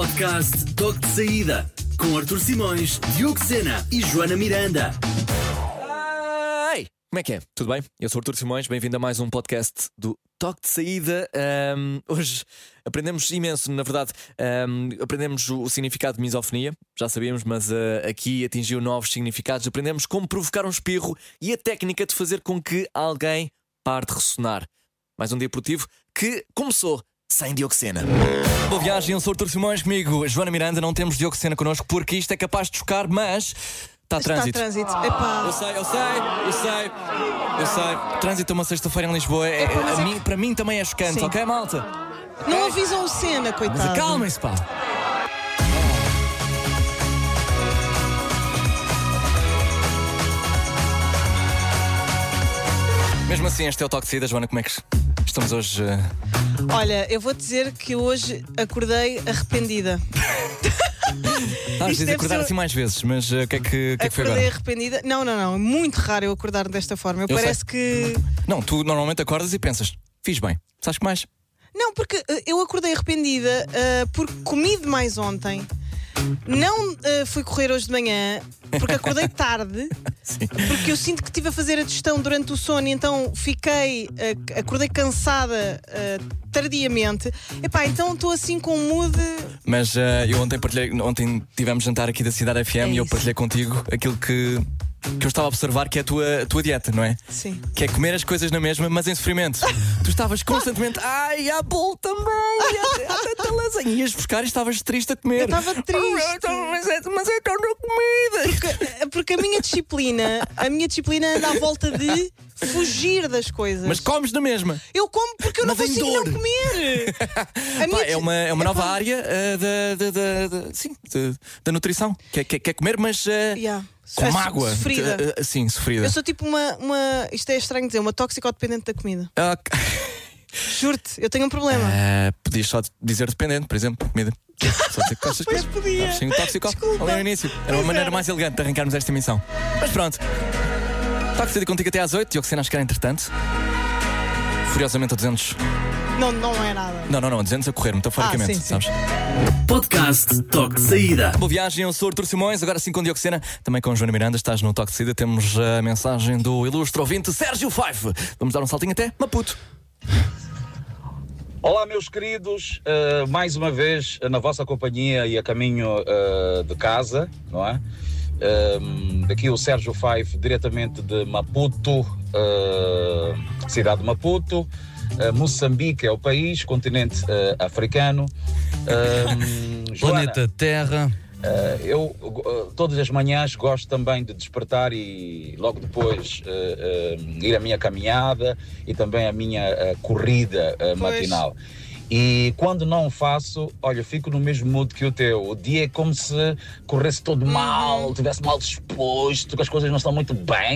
Podcast Toque de Saída, com Artur Simões, Diogo Sena e Joana Miranda. Ei, como é que é? Tudo bem? Eu sou o Artur Simões, bem-vindo a mais um podcast do Toque de Saída. Hoje aprendemos imenso, na verdade. Aprendemos o significado de misofonia, já sabíamos, mas aqui atingiu novos significados. Aprendemos como provocar um espirro e a técnica de fazer com que alguém pare de ressonar. Mais um dia produtivo que começou sem Diogo Sena. Boa viagem, eu sou o Artur Simões, comigo Joana Miranda. Não temos Diogo Sena connosco porque isto é capaz de chocar, mas está trânsito. Epá. Eu sei. Trânsito uma sexta-feira em Lisboa para mim também é chocante, Sim. ok, malta? Não avisam o Sena, coitado. Mas acalmem-se, pá. Mesmo assim, este é o Toque de Saída, Joana, como é que estamos hoje? Olha, eu vou dizer que hoje acordei arrependida. Às vezes acordar assim mais vezes, mas o que é que foi Acordei agora? arrependida. Não. É muito raro eu acordar desta forma. Parece que. Não, tu normalmente acordas e pensas, fiz bem, sabes que mais? Não, porque eu acordei arrependida porque comi demais ontem. Não fui correr hoje de manhã porque acordei tarde. Sim. Porque eu sinto que estive a fazer a digestão durante o sono, então acordei cansada tardiamente. Epá, então estou assim com um mood. Mas eu ontem tivemos jantar aqui da Cidade FM e eu isso. partilhei contigo aquilo que eu estava a observar, que é a tua dieta, não é? Sim. Que é comer as coisas na mesma, mas em sofrimento. Tu estavas constantemente, ai, há bolo também, há lasanha. Ias buscar e estavas triste a comer. Eu estava triste. Mas é tão na comida. Porque a minha disciplina anda à volta de fugir das coisas. Mas comes na mesma. Eu como porque eu não Mas em consigo não dor. comer. Pá, é uma nova área da nutrição. Que é comer, mas com mágoa. Sofrida. Sim, sofrida. Eu sou tipo uma. Isto é estranho dizer, uma toxicodependente da comida. Juro-te, eu tenho um problema. Podias só dizer dependente, por exemplo, comida. Só dizer que gostas de Pois comer. podia. Sim, tóxico. Desculpa. Ali no início. Era uma maneira mais elegante de arrancarmos esta emissão. Mas pronto. Está a ser contigo até às 8. Diogo Sena a chegar entretanto. Furiosamente a 200. Não é nada. Não, a 200 a correr, metaforicamente, sim, sim. sabes? Podcast Toque de Saída. Boa viagem, eu sou o Artur Simões, agora sim com Diogo Sena, também com Joana Miranda, estás no Toque de Saída. Temos a mensagem do ilustre ouvinte Sérgio Five. Vamos dar um saltinho até Maputo. Olá, meus queridos, mais uma vez na vossa companhia e a caminho de casa, não é? Daqui o Sérgio Five, diretamente de Maputo, cidade de Maputo. Moçambique é o país, continente africano. Joana, Planeta Terra. eu todas as manhãs gosto também de despertar e logo depois ir à minha caminhada e também à minha corrida matinal. E quando não faço, olha, fico no mesmo mood que o teu. O dia é como se corresse todo mal, estivesse mal disposto, que as coisas não estão muito bem.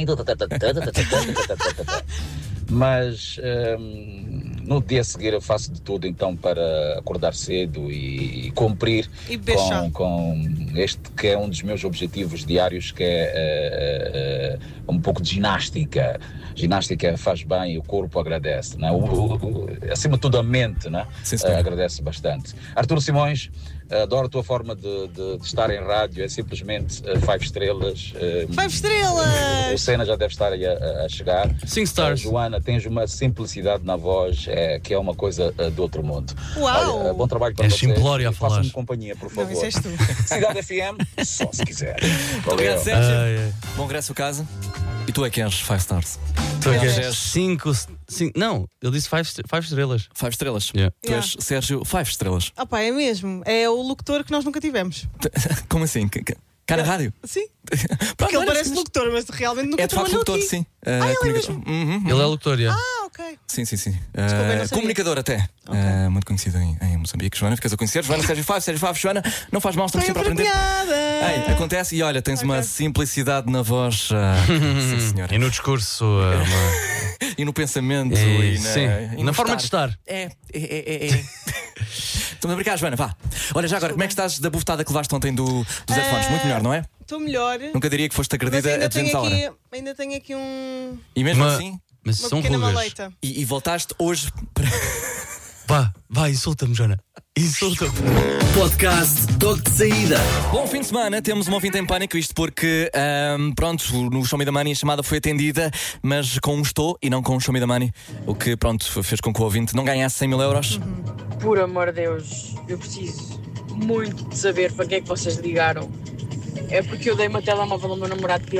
Mas no dia a seguir eu faço de tudo então para acordar cedo e cumprir E beber chá. com este que é um dos meus objetivos diários, que é um pouco de ginástica. Ginástica faz bem, o corpo agradece, né? Acima de tudo a mente, né? Sim, senhor. Agradece bastante. Artur Simões, adoro a tua forma de estar em rádio, é simplesmente 5 estrelas. 5 estrelas! O Sena já deve estar aí a chegar. 5 stars. Joana, tens uma simplicidade na voz que é uma coisa do outro mundo. Uau! Olha, bom trabalho para És vocês. simplório a falar. Façam-me companhia, por favor. Não, isso és tu. Cidade FM, só se quiser. Obrigado, Valeu. Sérgio. Bom regresso a casa. E tu é que és 5 stars. Tu é que és és 5. Não, ele disse 5 estrelas. 5 estrelas. Yeah. Tu és Sérgio 5 estrelas. Ah pá, é mesmo. É o locutor que nós nunca tivemos. Como assim? Cá na rádio? Sim. Pronto, Porque ele olha, parece locutor, mas realmente nunca é de facto trabalhou locutor, aqui. sim. ele é Comunica- mesmo? Uhum. Ele é locutor, yeah. Ah, ok. Sim. eu não sabia. Comunicador até. Ok. Muito conhecido em Moçambique. Joana, ficas a conhecer. Joana, Sérgio Five, Joana, não faz mal, estamos Foi sempre a aprender. envergonhada. Ei, acontece e olha, tens uma Ok. simplicidade na voz. Sim, senhora. E no discurso, E no pensamento sim. e Na no forma de estar. É. Estamos a brincar, Joana, vá. Olha, já agora, como é que estás da bufetada que levaste ontem dos headphones? Muito melhor, não é? Estou melhor. Nunca diria que foste Mas agredida a 200 a hora. ainda tenho aqui E mesmo Uma- assim, Mas uma são pequena rugas. maleita. e voltaste hoje para. Vá, insulta-me, Joana. Insulta-me. Podcast Toque de Saída. Bom fim de semana, temos um ouvinte em pânico, isto porque, pronto, no Show Me the Money a chamada foi atendida, mas com um estou e não com um Show Me the Money, o que, pronto, fez com que o ouvinte não ganhasse 100 mil euros. Por amor de Deus, eu preciso muito de saber para que é que vocês ligaram. É porque eu dei uma telemóvel ao meu namorado para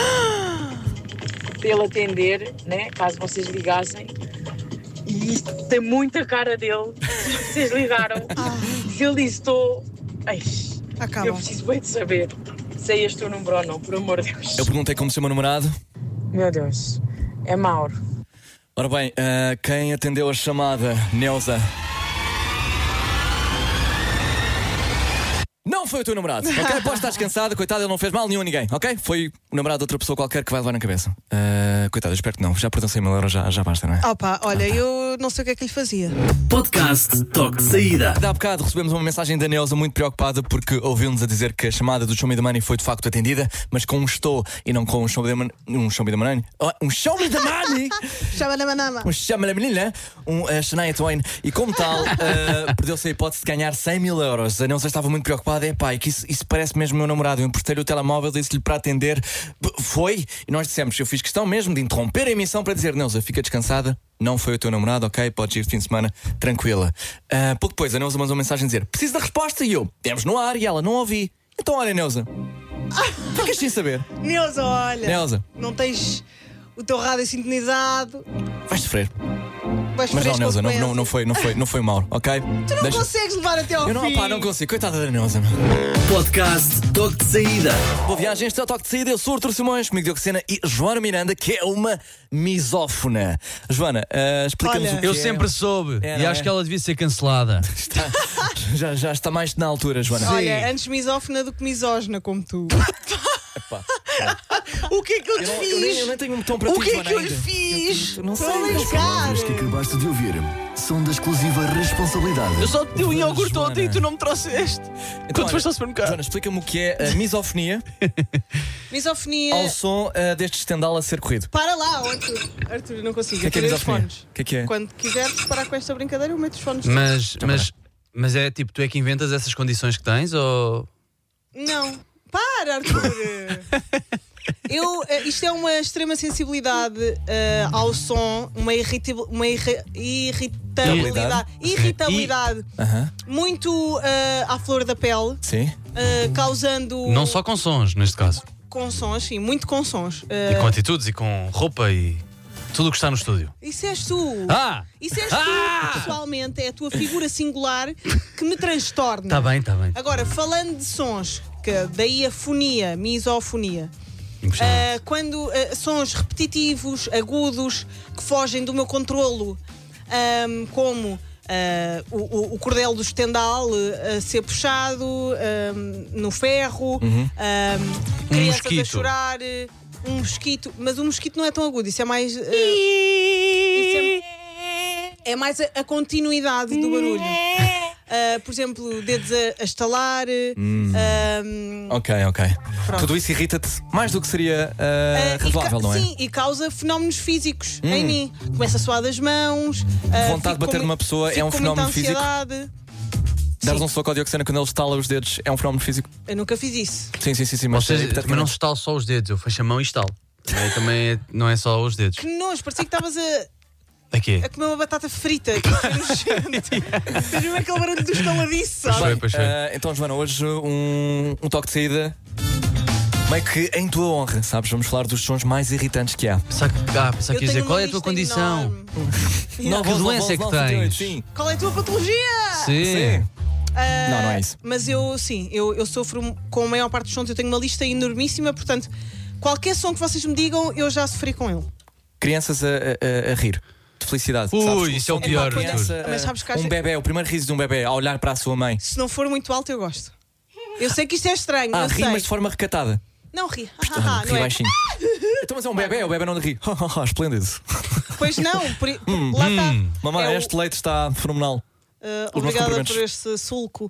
ele atender, né? Caso vocês ligassem. E isto tem muita cara dele. Vocês ligaram. Se ele disse estou. Acaba. Eu preciso bem de saber se é este o número ou não, por amor de Deus. Eu perguntei como se chama o namorado. Meu Deus, é Mauro. Ora bem, quem atendeu a chamada, Neuza? Não foi o teu namorado, ok? Pode estar descansado, coitado, ele não fez mal nenhum a ninguém, ok? Foi o namorado de outra pessoa qualquer que vai levar na cabeça. Coitado, eu espero que não. Já perdeu 100 mil euros, já basta, não é? Opa, olha, eu não sei o que é que lhe fazia. Podcast Toque de Saída. Há bocado recebemos uma mensagem da Neuza muito preocupada porque ouviu-nos a dizer que a chamada do Show Me the Money foi de facto atendida, mas com um estou e não com um Show Me the Money. Um Show Me the Money? Um Show Me the Money! Chama na manama. Um Chama-lhe a menina, Shania Twain. E como tal, perdeu-se a hipótese de ganhar 100 mil euros. A Neuza estava muito preocupada. É que isso parece mesmo o meu namorado. Eu emprestei-lhe o telemóvel, disse-lhe para atender. Foi. E nós dissemos, eu fiz questão mesmo de interromper a emissão para dizer, Neuza, fica descansada. Não foi o teu namorado, ok? Podes ir de fim de semana tranquila. Pouco depois, a Neuza mandou uma mensagem a dizer, preciso da resposta. E eu, temos no ar. E ela, não ouvi. Então olha, Neuza, ficas sem saber. Neuza, olha. Neuza, Não tens o teu rádio sintonizado. vais sofrer. Vais Mas não, fresco Neuza, com não foi mal, ok? Tu não consegues levar até ao Eu não, fim. não consigo. Coitada da Neuza. Podcast Toque de Saída. Boa viagem, este é o Toque de Saída. Eu sou o Artur Simões, comigo Diogo Sena e Joana Miranda, que é uma misófona. Joana, explica-nos Olha, o que Eu é. sempre soube. É, E não acho é? que ela devia ser cancelada. Já está mais na altura, Joana. Olha, antes misófona do que misógina, como tu. Epá. O que é que eu te fiz? Eu nem tenho um tom para O ti, que é Joana, que eu lhe ainda. fiz? Eu não sei. Estou a brincar. Palavras que acabaste de ouvir são da exclusiva responsabilidade. Eu só te dei um iogurte Joana. ontem e tu não me trouxeste. Então, Quando olha, foste ao supermercado. Joana, explica-me o que é a misofonia Misofonia. ao som deste estendal a ser corrido. Para lá, Arthur. Arthur, eu não consigo. O que é Tirei os misofonia? fones. O que é? Quando quiseres parar com esta brincadeira, eu meto os fones. Mas é tipo, tu é que inventas essas condições que tens ou. Não. Para, Arthur. Isto é uma extrema sensibilidade ao som, uma irritabilidade Aham. muito à flor da pele, Sim. causando Não só com sons, neste caso. com sons, sim, muito com sons. E com atitudes e com roupa e tudo o que está no estúdio. Isso és tu. Ah! Isso és tu, pessoalmente, é a tua figura singular que me transtorna. Está bem, está bem. Agora, falando de sons, que daí a fonia, misofonia. Impressionante. Quando sons repetitivos, agudos, que fogem do meu controlo, como o cordel do estendal a ser puxado no ferro, crianças a mosquito. chorar, um mosquito, mas o mosquito não é tão agudo, isso é mais. É mais a continuidade do barulho. Por exemplo, dedos a estalar. Ok. Pronto. Tudo isso irrita-te mais do que seria razoável, não é? Sim, e causa fenómenos físicos em mim. Começa a suar das mãos. Vontade de bater numa pessoa é um fenómeno físico? Dares um soco ao Diogo Sena quando ele estala os dedos é um fenómeno físico? Eu nunca fiz isso. Sim, Ou mas seja, também não se estalo só os dedos, eu fecho a mão e estalo. Também não é só os dedos. Que nojo, parecia que estavas Aqui. a comer uma batata frita. Que foi nojento. Fez mesmo aquele barulho do estaladiço, sabe? Pois foi. Então, Joana, hoje um toque de saída meio que em tua honra, sabes? Vamos falar dos sons mais irritantes que há. Pensava que Eu quis dizer, tenho qual uma é a tua lista condição? enorme. Que doença é que tens? Sim. Qual é a tua patologia? Sim. Não é isso. Mas eu sofro com a maior parte dos sons. Eu tenho uma lista enormíssima, portanto, qualquer som que vocês me digam, eu já sofri com ele. Crianças a rir. De felicidade. Ui, sabes? isso é o som de pior, uma criança, Mas sabes que um bebê, o primeiro riso de um bebê a olhar para a sua mãe. Se não for muito alto, eu gosto. Eu sei que isto é estranho, eu Ri, sei. mas de forma recatada. Não ri. Ri Não é? baixinho. Então, mas é um bebê, o bebê não ri. Esplêndido. Pois não, lá está. Mamãe, É o- este leite está fenomenal. Os meus Obrigada cumprimentos. por este sulco.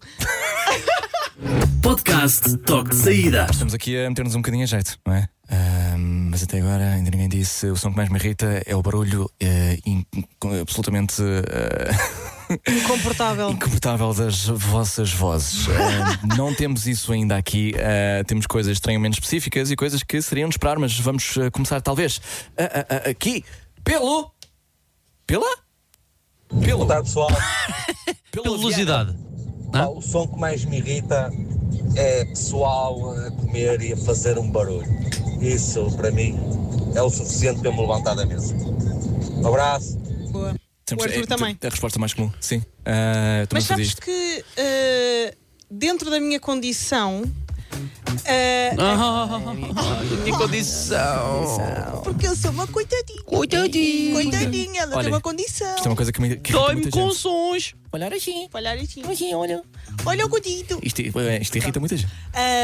Podcast Toque de Saída. Estamos aqui a meter-nos um bocadinho a jeito, não é? Mas até agora ainda ninguém disse. O som que mais me irrita é o barulho absolutamente Incomportável das vossas vozes. Não temos isso ainda aqui. Temos coisas estranhamente específicas e coisas que seriam de esperar, mas vamos começar talvez aqui pela? Boa tarde, pessoal. Pela velocidade. O som que mais me irrita é pessoal a comer e a fazer um barulho. Isso, para mim, é o suficiente para eu me levantar da mesa. Um abraço. Boa. O Arthur também. É a resposta mais comum, sim. Mas sabes que dentro da minha condição. Minha condição. Porque eu sou uma coitadinha, ela tem uma condição. Isto é uma coisa que irrita Dói-me muita com gente. sons. Olhar assim. Olha o godito. Isto irrita muita gente.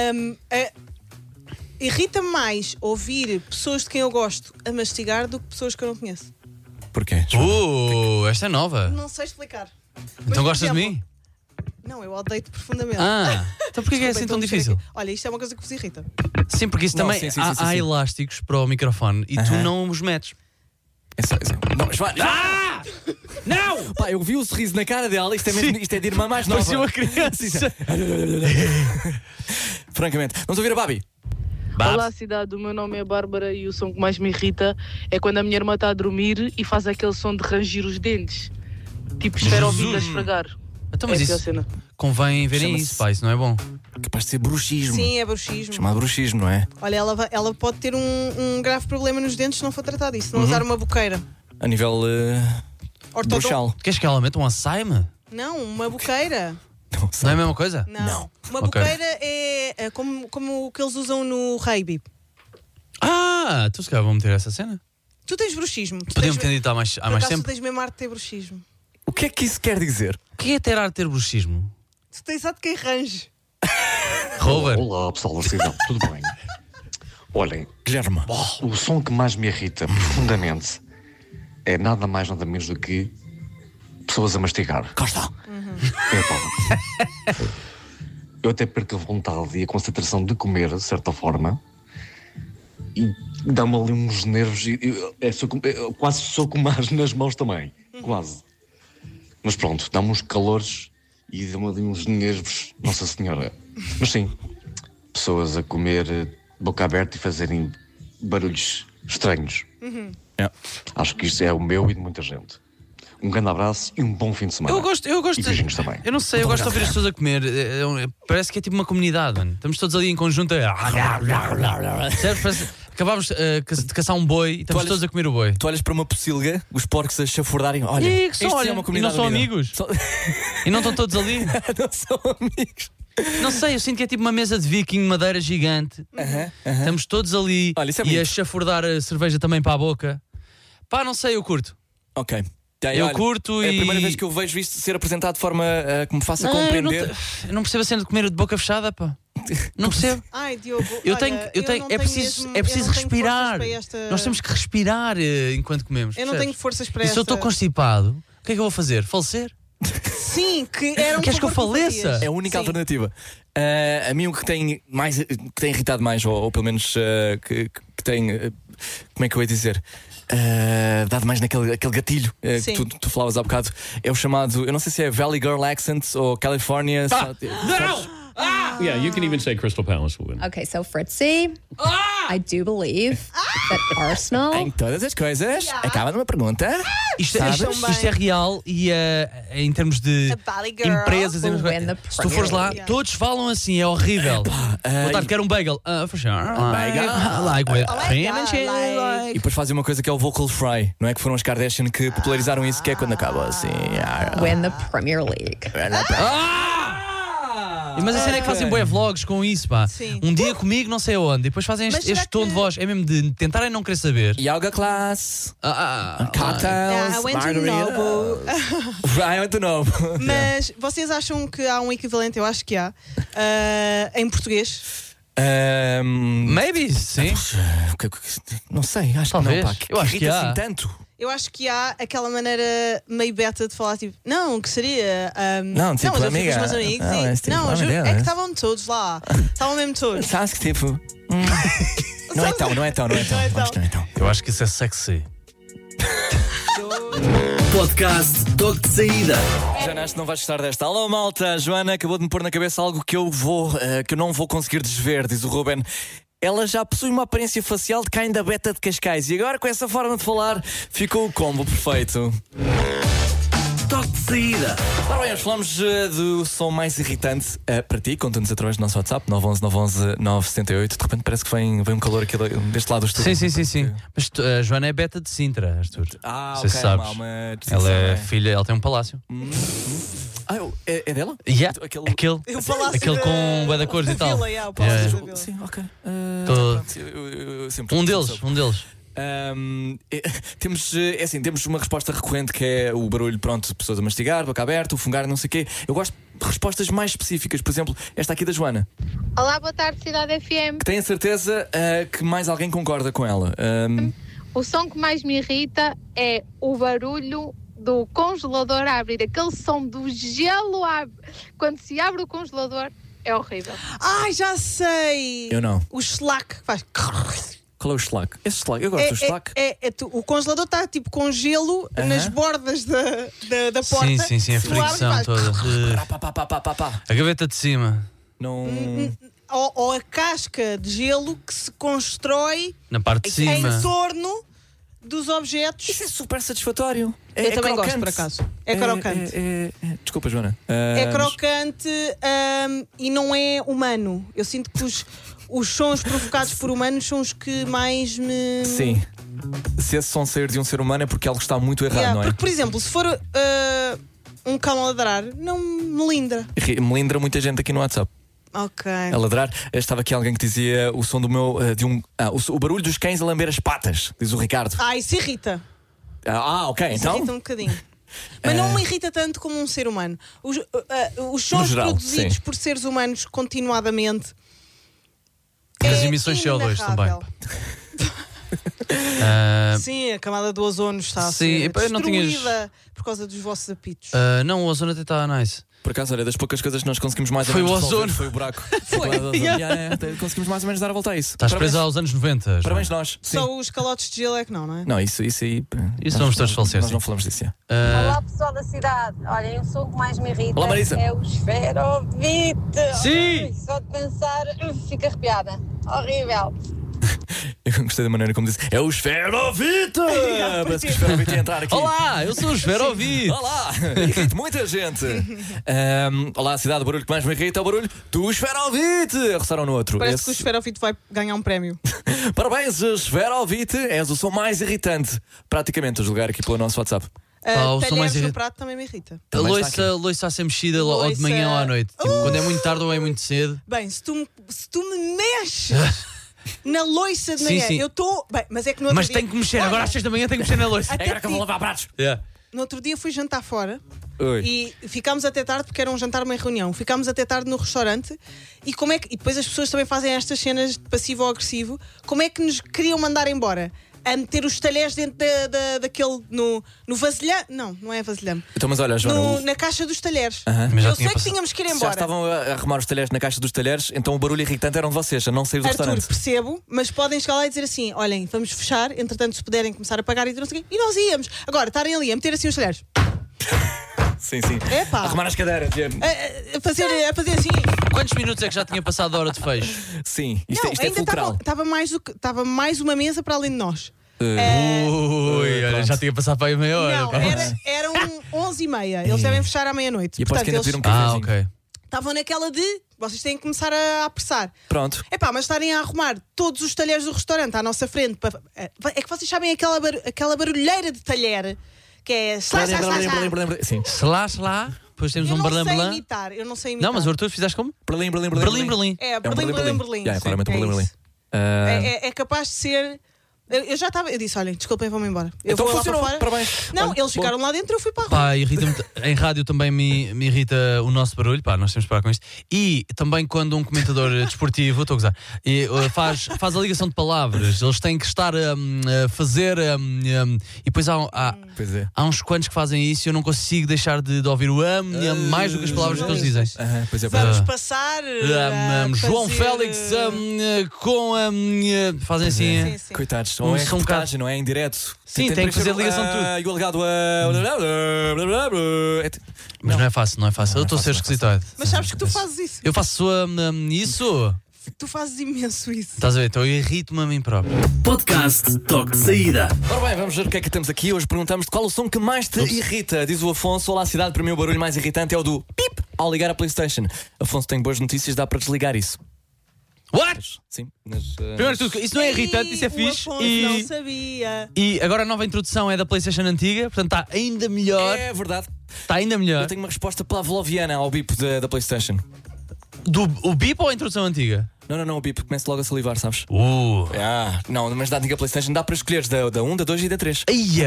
Irrita-me mais ouvir pessoas de quem eu gosto a mastigar do que pessoas que eu não conheço. Porquê? Esta é nova. Não sei explicar. Mas, Então por gostas de exemplo, mim? Não, eu odeio-te profundamente. Então porquê que é assim tão difícil? Olha, isto é uma coisa que vos irrita. Sim, porque isso Não, também sim. há elásticos para o microfone e tu não os metes. É só. Não, não! Pá, eu vi o sorriso na cara dela. Isto é de irmã mais nova. Parecia uma criança. Francamente. Vamos ouvir a Babi. Olá, cidade. O meu nome é Bárbara e o som que mais me irrita é quando a minha irmã está a dormir e faz aquele som de rangir os dentes. Tipo esferovite a esfregar. Então, mas É a isso cena. convém verem Chama-se- isso, pá, isso não é bom. Capaz de ser bruxismo. Sim, é bruxismo. Chamado bruxismo, não é? Olha, ela pode ter um grave problema nos dentes se não for tratado isso, se não usar uma boqueira. A nível bruxal. Queres que ela meta um açaime? Não, uma boqueira. Não Não é a mesma coisa? Não. Uma Ok. boqueira é como o que eles usam no rugby. Tu se calhar vão meter essa cena. Tu tens bruxismo. Tu Podemos tens, ter dito há mais por acaso, tempo. tu tens mesmo arte de ter bruxismo. O que é que isso quer dizer? O que é ter arte de ter bruxismo? Tu tens arte de quem range. Robert? Olá, pessoal da cidade, tudo bem? Olhem, Guilherme. o som que mais me irrita profundamente é nada mais, nada menos do que pessoas a mastigar. Costa. Eu até perco a vontade e a concentração de comer, de certa forma, e dá-me ali uns nervos e eu quase sou com mais nas mãos também. Quase. Mas pronto, dá-me uns calores e dá-me ali uns nervos, Nossa Senhora. Mas sim, pessoas a comer boca aberta e fazerem barulhos estranhos. Acho que isto é o meu e de muita gente. Um grande abraço e um bom fim de semana. Eu gosto. E beijinhos também. Eu não sei, eu gosto de ouvir as pessoas a comer. Parece que é tipo uma comunidade, mano. Estamos todos ali em conjunto. Acabámos de caçar um boi e estamos todos a comer o boi. Tu olhas para uma pocilga, os porcos a chafurdarem. Olha, E isto é uma e comunidade não são unida. amigos? Só- E não estão todos ali? não são amigos. Não sei, eu sinto que é tipo uma mesa de viking, madeira gigante. Estamos todos ali Olha, isso é e a bonito. chafurdar a cerveja também para a boca. Pá, não sei, eu curto. Ok. Eu curto é e- a primeira vez que eu vejo isto ser apresentado de forma que me faça Não, compreender. eu não percebo a cena de comer de boca fechada, pá. Não percebo. Ai, Diogo, Eu olha, tenho, não é tenho preciso, mesmo- é eu preciso não tenho respirar. forças para esta- Nós temos que respirar enquanto comemos. Eu não percebes? tenho forças para E se eu esta... estou constipado, o que é que eu vou fazer? Falecer? Sim, que era um Queres que eu favor faleça? fazias. É a única Sim. alternativa. A mim o que tem irritado mais, ou pelo menos que tem. Como é que eu ia dizer? Dado mais naquele gatilho que Sim. tu falavas há bocado, é o chamado, eu não sei se é Valley Girl Accent ou California. Yeah, you can even say Crystal Palace will win. Okay, so Fritzy, I do believe that Arsenal. Em todas as coisas, acaba numa pergunta. Isto Sabes? é real e em termos de A Valley Girl empresas, will win the se tu fores lá, Premier League. todos falam assim, é horrível. Boa tarde, quero um bagel. For sure. bagel. Like with like cream that, and cheese. like- E depois fazem uma coisa que é o vocal fry, não é? Que foram as Kardashian que popularizaram isso, que é quando acaba assim. Win the Premier League. Mas a cena é que fazem bué vlogs com isso, pá. Sim. Um dia comigo, não sei aonde. E depois fazem Mas será este tom que- de voz. É mesmo de tentarem não querer saber. Yoga class, cocktails, I went to Noble. I went to Noble. Mas vocês acham que há um equivalente? Eu acho que há. Em português. Maybe, sim. Não sei, acho Talvez. que não, pá. Eu acho que irrita há. assim tanto. Eu acho que há aquela maneira meio beta de falar tipo, não, que seria. Não, tipo, mas eu fui amiga. com os meus amigos Não, e. é tipo, Não, oh, juro, meu Deus. é que estavam todos lá. Estavam mesmo todos. Sabes que tipo. Não é tão. Não é tão. Acho que não é tão. Eu acho que isso é sexy. Podcast Toque de Saída. Joana, acho que não vais gostar desta. Alô, malta. Joana acabou de me pôr na cabeça algo que eu não vou conseguir desver, diz o Ruben. Ela já possui uma aparência facial de quem da Beta de Cascais. E agora, com essa forma de falar, ficou o combo perfeito. Toque de Saída. Ora bem, hoje falamos do som mais irritante para ti. Conta-nos através do nosso WhatsApp, 911-911-978. De repente parece que vem um calor aqui deste lado do estúdio. Sim. Mas a Joana é Beta de Sintra, Arthur. Ok, sabes. Ela é filha, ela tem um palácio. É dela? Yeah. Aquele com bué da cores e tal. O palácio da vila. Sim, ok. Eu sempre Um deles. Temos uma resposta recorrente que é o barulho, pronto, de pessoas a mastigar, boca aberta, o fungar, não sei o quê. Eu gosto de respostas mais específicas, por exemplo, esta aqui da Joana. Olá, boa tarde, Cidade FM. Que tenho a certeza que mais alguém concorda com ela. O som que mais me irrita é o barulho do congelador a abrir. Aquele som do gelo quando se abre o congelador é horrível. Ai, já sei! Eu não. O slack faz. Qual é o slack? Esse slack, eu gosto do slack. O congelador está tipo com gelo nas bordas da porta. Sim, a fricção toda. A gaveta de cima. Não. Ou a casca de gelo que se constrói na parte de cima. Em torno dos objetos. Isso é super satisfatório. Eu também crocante. gosto, por acaso. É crocante. Desculpa, Joana. É crocante e não é humano. Eu sinto que os sons provocados por humanos são os que mais me... Sim. Se esse som sair de um ser humano é porque algo está muito errado, não é? Porque, por exemplo, se for um cão a ladrar, não melindra. Melindra muita gente aqui no WhatsApp. Ok. A ladrar. Estava aqui alguém que dizia o som do meu... o barulho dos cães a lamber as patas, diz o Ricardo. Isso irrita. Ok, Isso então... irrita um bocadinho. Mas não me irrita tanto como um ser humano. Os sons geral, produzidos sim. por seres humanos continuadamente. As emissões CO2 também. Sim, a camada do ozono está a sim, ser não destruída por causa dos vossos apitos. Não, o ozono até está nice. Por acaso, olha, das poucas coisas que nós conseguimos mais ou foi menos o ozono. Foi o buraco. Conseguimos mais ou menos dar a volta a isso. Estás presa aos anos 90. Parabéns nós. Sim. Só os calotes de gelo é que não é? Não, isso aí. Isso vamos todos falecer. Nós não falamos disso. Olá, pessoal da cidade. Olhem, o som que mais me irrita é o esferovite. Sim! Ai, só de pensar, fica arrepiada. Horrível. Eu gostei da maneira como disse. É o esferovite! Parece que o esferovite ia entrar aqui. Olá, eu sou o esferovite. Olá! Irrita muita gente. Olá, cidade, o barulho que mais me irrita é o barulho do esferovite. Roçaram no outro. Parece que o esferovite vai ganhar um prémio. Parabéns, esferovite. És o som mais irritante. Praticamente, a julgar aqui pelo nosso WhatsApp. Talheres no prato também me irrita. A loiça a ser mexida ou de manhã ou à noite. Tipo, quando é muito tarde ou é muito cedo. Bem, se tu me mexes na loiça de manhã, eu estou. Bem, mas é que no outro dia. Tenho que mexer, agora às 6 da manhã tenho que mexer na loiça. É agora que eu vou lavar pratos. No outro dia fui jantar fora. Oi. E ficámos até tarde porque era um jantar, uma reunião. Ficámos até tarde no restaurante. E como é que. E depois as pessoas também fazem estas cenas de passivo ou agressivo. Como é que nos queriam mandar embora? A meter os talheres dentro daquele. No vasilhame. Não é vasilhame. Então, mas olha, Joana. Na caixa dos talheres. Eu sei que tínhamos que ir embora. Já estavam a arrumar os talheres na caixa dos talheres, então o barulho irritante eram de vocês, a não sair do restaurante. Percebo, mas podem chegar lá e dizer assim: olhem, vamos fechar, entretanto, se puderem começar a pagar e não sei o quê. E nós íamos. Agora, estarem ali a meter assim os talheres. Sim. Epá. Arrumar as cadeiras. A fazer assim. Quantos minutos é que já tinha passado a hora de fecho? Sim, isto é fulcral. Estava mais uma mesa para além de nós. Olha, já tinha passado para aí meia hora. Não, eram 11h30. Eles devem fechar à meia-noite. E portanto, eles ok. estavam naquela de vocês têm que começar a apressar. Pronto. Mas estarem a arrumar todos os talheres do restaurante à nossa frente. É que vocês sabem aquela barulheira de talher que é slá. Depois temos eu um não sei imitar. Não, mas o Arthur fizeste como? Berlim. É, Berlim. É claramente um Berlim. É capaz de ser. Eu já estava. Eu disse: olhem, desculpem, vou-me embora. Eu então vou funcionou. lá para fora. Parabéns. Não, eles ficaram lá dentro, eu fui para a rua. Irrita-me. Em rádio também me irrita o nosso barulho. Nós temos que parar com isto. E também quando um comentador desportivo, estou a gozar, faz a ligação de palavras, eles têm que estar a fazer. E depois há uns quantos que fazem isso e eu não consigo deixar de ouvir o mais do que as palavras que eles dizem. Vamos passar. João Félix com. Fazem assim. Sim. Coitados. mais. Ou é reportagem, não é? Em direto. Sim, tem que fazer a ligação de tudo. E o alegado. Mas não é fácil, não é fácil. Eu estou a ser esquisitado. Mas sabes que tu fazes isso. Eu faço isso. Tu fazes imenso isso. Estás a ver? Então eu irrito-me a mim próprio. Podcast Toque de Saída. Ora bem, vamos ver o que é que temos aqui. Hoje perguntamos qual o som que mais te irrita. Diz o Afonso: olá, a cidade, para mim o barulho mais irritante é o do pip ao ligar a PlayStation. Afonso tem boas notícias, dá para desligar isso. What? Sim. Primeiro de tudo, isso não é irritante, isso é fixe. Não sabia. E agora a nova introdução é da PlayStation antiga, portanto está ainda melhor. É verdade. Está ainda melhor. Eu tenho uma resposta pavloviana ao bip da PlayStation. O bip ou a introdução antiga? Não, o bip começa logo a salivar, sabes? Não, mas da antiga PlayStation dá para escolheres da 1, da 2 e da 3.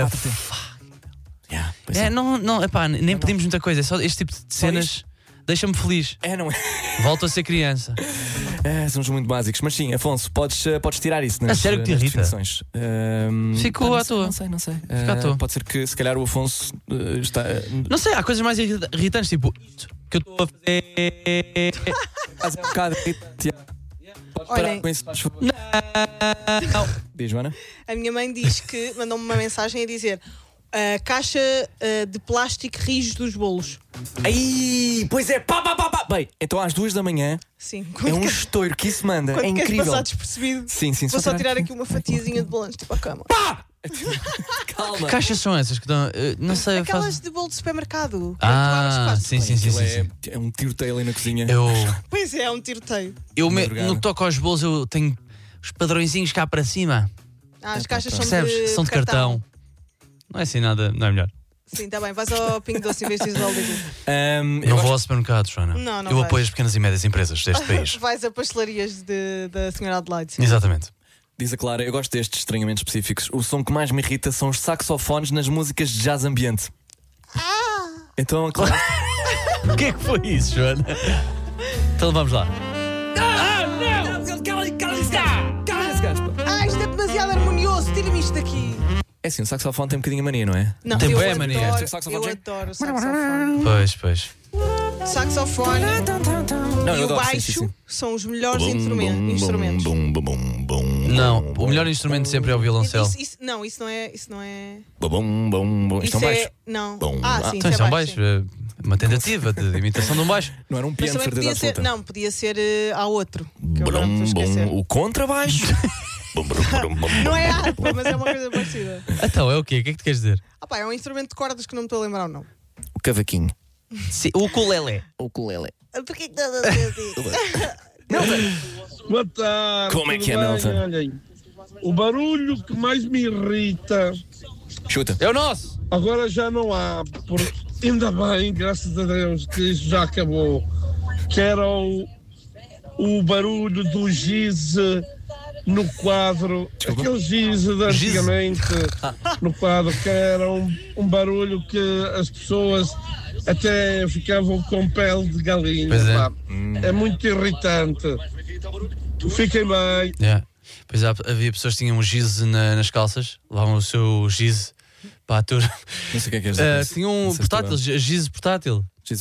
Epá, nem pedimos muita coisa, é só este tipo de cenas deixa-me feliz. Não é? Volto a ser criança. Somos muito básicos, mas sim, Afonso, podes tirar isso nas, a sério que te irrita? definições. Ficou à toa. Não sei. Fica à toa. Pode ser que se calhar o Afonso está. Não sei, há coisas mais irritantes, tipo isto que eu estou a fazer. Faz um bocado irritante. Podes parar com isso. Não. Diz, Joana? A minha mãe diz que mandou-me uma mensagem a dizer: a caixa de plástico rige dos bolos. Aí, pois é, pá. Bem, então às 2 da manhã sim, é um estouro que isso manda. É incrível. Passar despercebido. Sim, vou só tirar aqui uma fatiazinha de bolo antes de ir para a cama. Pá! Calma. Que caixas são essas que dão? Não sei. Aquelas de bolo de supermercado. Sim. É um tiroteio ali na cozinha. Pois é um tiroteio. No que toca aos bolos, eu tenho os padrõezinhos cá para cima. As caixas são são de cartão. Não é assim nada, não é melhor. Sim, está bem, vais ao Pingo Doce em vez de ir ao Lidl. Não vou ao supermercado, Joana. Não eu apoio as pequenas e médias empresas deste país. Vais a pastelarias da senhora Adelaide. Sim. Exatamente. Diz a Clara, eu gosto destes estranhamentos específicos. O som que mais me irrita são os saxofones nas músicas de jazz ambiente. Então a Clara... O que é que foi isso, Joana? Então vamos lá. Não! Cala esse gajo, pá. Isto é demasiado harmonioso, tira-me isto daqui. É assim, o saxofone tem um bocadinho a mania, não é? Não, tem eu bem a mania. Eu adoro saxofone. Pois. Saxofone e o baixo sim. são os melhores instrumentos. Não, o melhor instrumento sempre é o violoncelo. Isso não é. Isto é um baixo. Não. Sim, então isso é um baixo. Uma tentativa de imitação de um baixo. Não era um piano, certeza absoluta. Não, podia ser há outro. Que eu agora me estou a esquecer. O contrabaixo. Não é harpa, mas é uma coisa parecida. Então, é o quê? O que é que tu queres dizer? É um instrumento de cordas que não me estou a lembrar ou não. O cavaquinho. Sim, o ukulele. Porquê que estás a dizer assim? Boa tarde. Como é que é, Nelson? Olhem, o barulho que mais me irrita... Chuta. É o nosso. Agora já não há, porque ainda bem, graças a Deus, que isso já acabou. Que era o barulho do giz no quadro. Desculpa. Aquele giz de antigamente no quadro, que era um barulho que as pessoas até ficavam com pele de galinha. Pois é. É muito irritante. Fiquem bem. Pois havia pessoas que tinham um giz nas calças, levavam o seu giz para a turma. Não sei o que é que é. Tinham um portátil, giz portátil.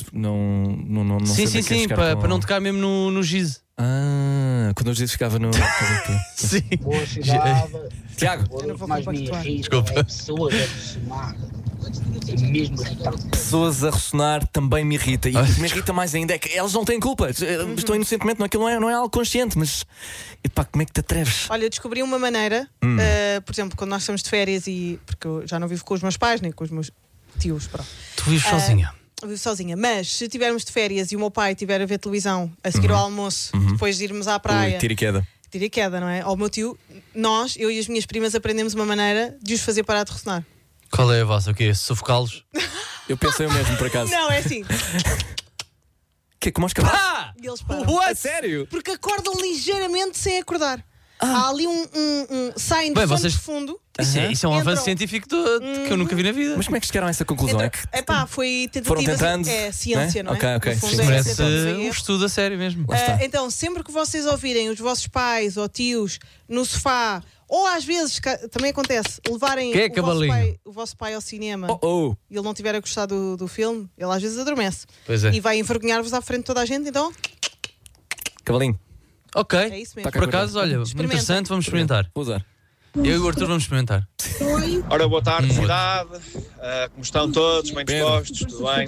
Não Sim, para não tocar mesmo no giz. Quando o giz ficava no. Sim. Boa cidade. Tiago, mais me irrita. Desculpa. É pessoas a ressonar. É mesmo irritante. Pessoas a ressonar também me irrita. E o que me irrita mais ainda é que elas não têm culpa. Estão inocentemente, aquilo não é algo consciente, mas epá, como é que te atreves? Olha, eu descobri uma maneira, por exemplo, quando nós estamos de férias porque eu já não vivo com os meus pais nem com os meus tios. Pronto. Tu vives sozinha? Eu vivo sozinha, mas se estivermos de férias e o meu pai estiver a ver televisão a seguir ao almoço, depois de irmos à praia. Tira e queda, não é? Ao meu tio, eu e as minhas primas aprendemos uma maneira de os fazer parar de ressonar. Qual é a vossa? O quê? Sufocá-los? Eu pensei o mesmo, por acaso. Não, é assim. Que é como aos cavalos? E eles param. A sério? Porque acordam ligeiramente sem acordar. Há ali saem do sono profundo. Isso é um avanço científico que eu nunca vi na vida. Mas como é que chegaram a essa conclusão? Foi tentativa. Foram tentando. É ciência, não é? Ok. Isso merece um estudo a sério mesmo. Então, sempre que vocês ouvirem os vossos pais ou tios no sofá, ou às vezes, também acontece, levarem o vosso pai ao cinema e ele não tiver a gostar do filme, ele às vezes adormece. E vai envergonhar-vos à frente de toda a gente, então. Cavalinho. Ok. É isso mesmo. Por acaso, olha, muito interessante, vamos experimentar. Vou usar. Eu e o Arthur vamos experimentar. Ora, boa tarde, cidade. Como estão todos? Bem dispostos? Tudo bem?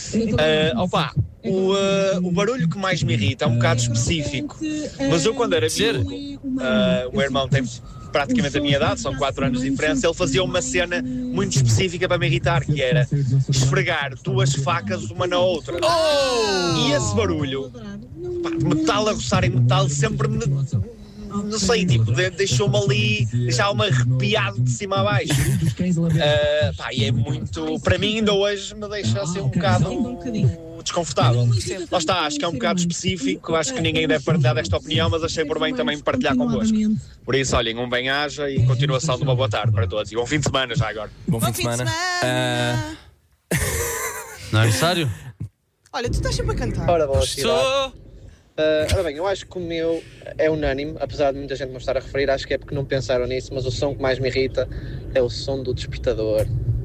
O barulho que mais me irrita é um bocado específico. Mas eu, quando era miúdo, o meu irmão tem praticamente a minha idade, são 4 anos de diferença, ele fazia uma cena muito específica para me irritar, que era esfregar 2 facas uma na outra. E esse barulho, de metal a roçar em metal, sempre me... Não sei, tipo, deixou-me ali, deixava-me arrepiado de cima a baixo. E é muito, para mim ainda hoje me deixa assim um bocado desconfortável. Lá está, acho que é um bocado específico, acho que ninguém deve partilhar desta opinião, mas achei por bem também partilhar convosco. Por isso, olhem, um bem-aja e continuação de uma boa tarde para todos. E bom fim de semana já agora. Bom fim de semana. Não é necessário? Olha, tu estás sempre a cantar. Ora, boa cidade. Ora bem, eu acho que o meu é unânime, apesar de muita gente não estar a referir, acho que é porque não pensaram nisso, mas o som que mais me irrita é o som do despertador.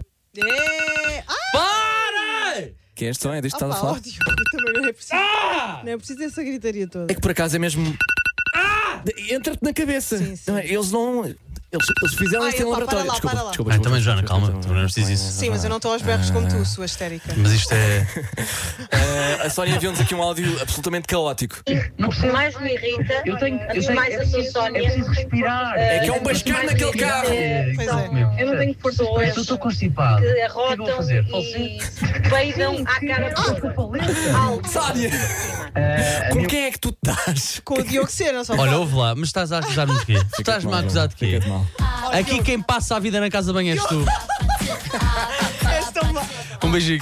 Para! Que é este som? É disto que estás a falar? Ódio. Eu também não é preciso. Não é preciso essa gritaria toda. É que por acaso é mesmo... Entra-te na cabeça. Sim. Não é? Eles não... Eles fizeram isto em laboratório. Desculpa. Também, Joana, calma. Também não preciso disso. Sim, mas eu não estou aos berros como tu, sua histérica. Mas isto é... A Sónia enviou-nos aqui um áudio absolutamente caótico. O que mais me irrita, antes de mais a sua Sónia, é preciso respirar. É que é um bascar naquele carro. Eu não tenho pessoas Eu estou constipado. que arrotam e peidam à cara alto. Sónia! Com quem é que tu estás? Com o Diogo Sena, só Olha, ouve lá, mas estás a acusar-me de quê? Tu estás-me a acusar de quê? Aqui quem passa a vida na casa de banho és tu. És tão mal. Um beijinho.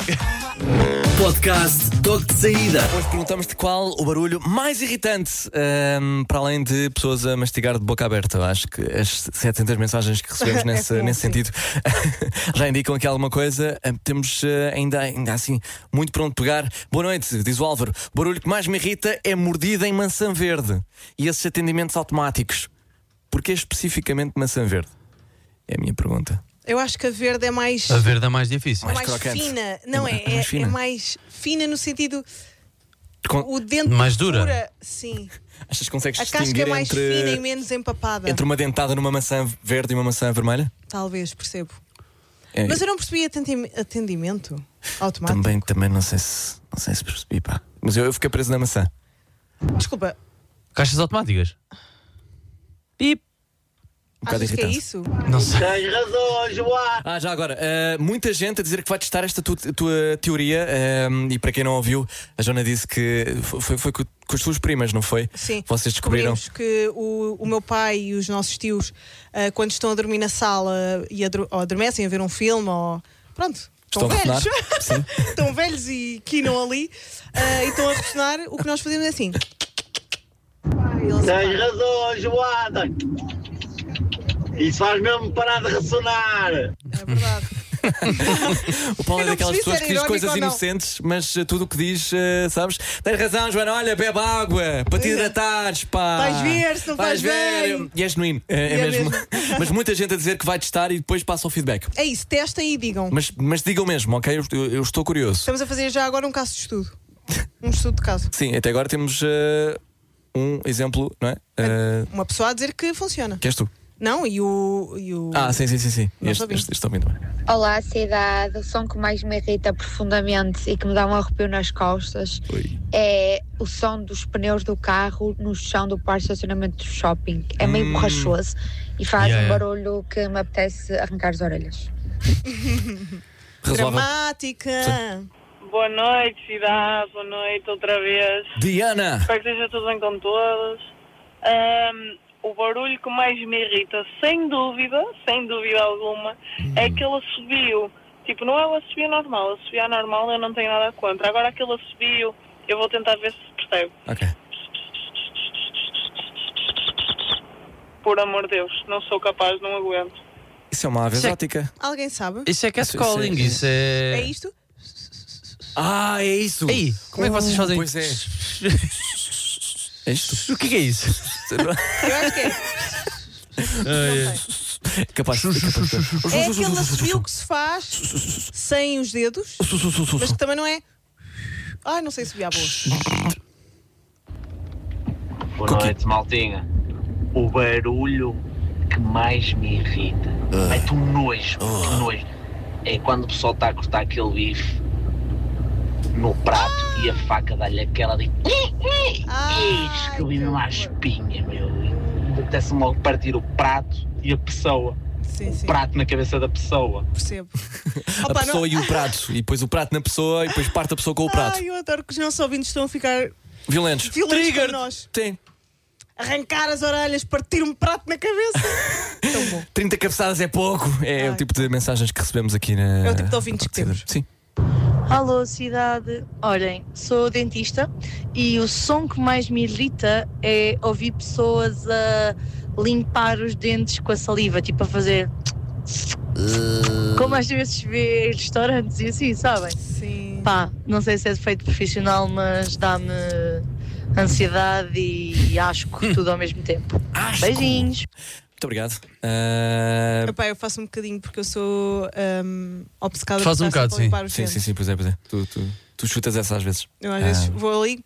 Podcast Toque de Saída. Hoje perguntamos-te qual o barulho mais irritante, para além de pessoas a mastigar de boca aberta. Eu acho que as 700 mensagens que recebemos nesse sentido já indicam aqui alguma coisa. Temos ainda assim muito pronto pegar. Boa noite, diz o Álvaro. O barulho que mais me irrita é mordida em maçã verde e esses atendimentos automáticos. Porquê especificamente maçã verde? É a minha pergunta. Eu acho que a verde é mais... A verde é mais difícil. Mais fina. Não, é mais fina no sentido... O dente mais dura? Sim. Achas que consegues a distinguir casca é mais fina e menos empapada. entre uma dentada numa maçã verde e uma maçã vermelha? Talvez, percebo. Mas eu não percebi atendimento automático. Também não sei se percebi, pá. Mas eu fiquei preso na maçã. Desculpa. Caixas automáticas? Pip. Achas que é isso? Não sei. Tens razão, João. Já agora, muita gente a dizer que vai testar esta tua teoria, e para quem não ouviu, a Joana disse que foi com as suas primas, não foi? Sim. Vocês descobriram que o meu pai e os nossos tios, quando estão a dormir na sala ou adormecem a ver um filme, ou pronto, estão velhos. Sim. Estão velhos e quinam ali e estão a ressonar. O que nós fazemos é assim. Tens razão, Joana. Isso faz mesmo parar de ressonar. É verdade. O Paulo é daquelas pessoas que diz coisas inocentes, mas tudo o que diz, sabes? Tens razão, Joana, olha, bebe água para te hidratares, pá. Vais ver se não faz bem. E é genuíno, é mesmo. Mas muita gente a dizer que vai testar e depois passa o feedback. É isso, testem e digam. Mas digam mesmo, ok? Eu estou curioso. Estamos a fazer já agora um caso de estudo. Um estudo de caso. Sim, até agora temos um exemplo, não é? Uma pessoa a dizer que funciona. Que és tu? Não, e o... Sim. Este estou ouvindo. Olá, cidade. O som que mais me irrita profundamente e que me dá um arrepio nas costas é o som dos pneus do carro no chão do parque de estacionamento do shopping. É meio borrachoso e faz um barulho que me apetece arrancar as orelhas. Dramática. Boa noite, cidade. Boa noite outra vez. Diana. Espero que esteja tudo bem com todos. O barulho que mais me irrita, sem dúvida alguma, é aquele assobio. Tipo, não é o assobio normal. O assobio normal eu não tenho nada contra. Agora aquele assobio, eu vou tentar ver se percebe. Ok. Por amor de Deus, não sou capaz, não aguento. Isso é uma ave exótica. Alguém sabe? Isso é catcalling, isso é... É isto? É isso. Ei, como é que vocês fazem? Pois é. É isto? O que é isso? Eu acho que é. Capaz. É aquele assobio que se faz sem os dedos, mas que também não é. Não sei se via boa. Boa noite, maltinha. O barulho que mais me irrita, mete um nojo, é quando o pessoal está a cortar aquele bife no prato e a faca dá-lhe aquela de... que eu vi mesmo à espinha, meu. Apetece-me logo partir o prato e a pessoa. O prato na cabeça da pessoa. Percebo. A pessoa e o prato. E depois o prato na pessoa e depois parte a pessoa com o prato. Ai, eu adoro que os nossos ouvintes estão a ficar violentos. Trigger. Nós. Sim. Arrancar as orelhas, partir um prato na cabeça. Tão bom. 30 cabeçadas é pouco. É o tipo de mensagens que recebemos aqui na... É o tipo de ouvintes que temos. Sim. Alô, cidade. Olhem, sou dentista e o som que mais me irrita é ouvir pessoas a limpar os dentes com a saliva, tipo a fazer... Como às vezes vê em restaurantes e assim, sabem? Sim. Pá, não sei se é defeito profissional, mas dá-me ansiedade e asco tudo ao mesmo tempo. Beijinhos. Muito obrigado. Epá, eu faço um bocadinho porque eu sou obcecada Faz por um bocado, sim. limpar os dentes. Sim, pois é. Tu chutas essa às vezes. Eu às vezes vou ali.